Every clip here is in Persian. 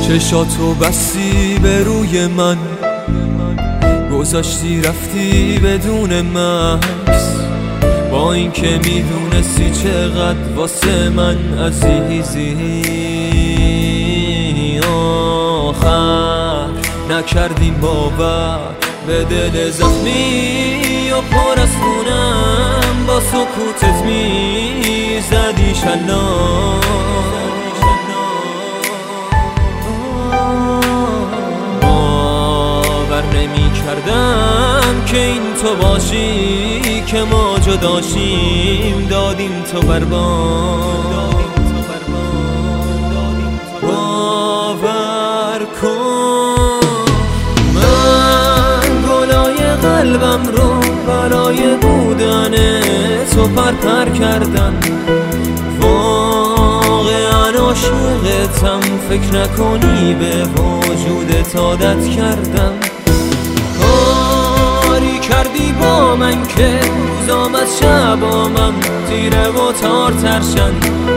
چشاتو بستی به روی من، گذاشتی رفتی بدون مکس، با اینکه میدونستی چقدر واسه من عزیزی. آخر نکردیم باور به دل زخمی و پر از خونم، با سکوتت میزدی شلاق. باور نمی کردم که این تو باشی، که ما جداشیم دادیم تو برباد. باور کن من گلای قلبم رو برای بودن تو پر کردم. واقعا عاشقتم، فکر نکنی به وجودت عادت کردم. کاری کردی با من که روزام از شبامم تیره و تار ترشن.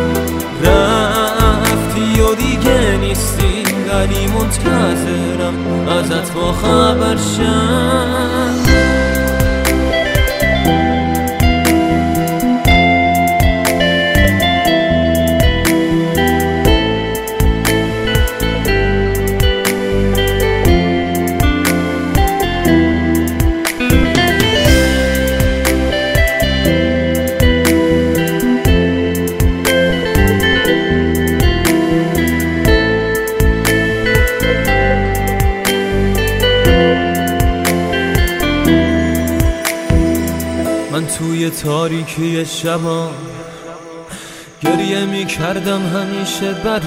رفتی و دیگه نیستی، ولی منتظرم ازت با خبر شم. من توی تاریکی شبا گریه می کردم همیشه برات،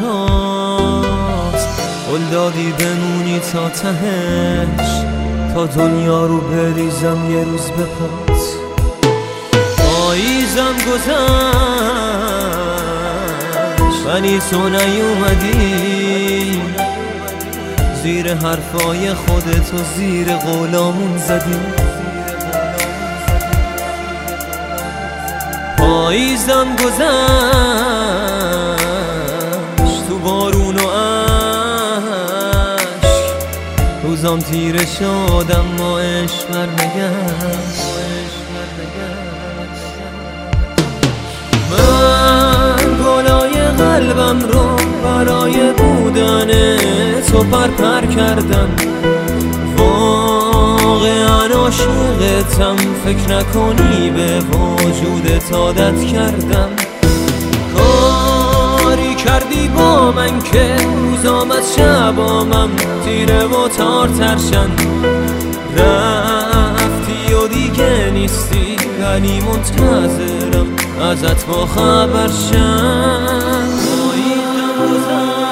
قول دادی بمونی تا تهش، تا دنیا رو بریزم یه روز به پات. پاییزم گذشت ولی تو نیومدی، زیر حرفای خودتو زیر قولامون زدی. پاییزم گذشت تو بارون و عشق، روزام تیره شد اما عشق برنگشت. من گلای قلبم رو برای بودن تو پر کردم. واقعا عاشقتم، فکر نکنی به وجودت عادت کردم. کاری کردی با من که روزام از شبامم تیره و تار ترشن. رفتی و دیگه نیستی، ولی منتظرم ازت با خبر شم.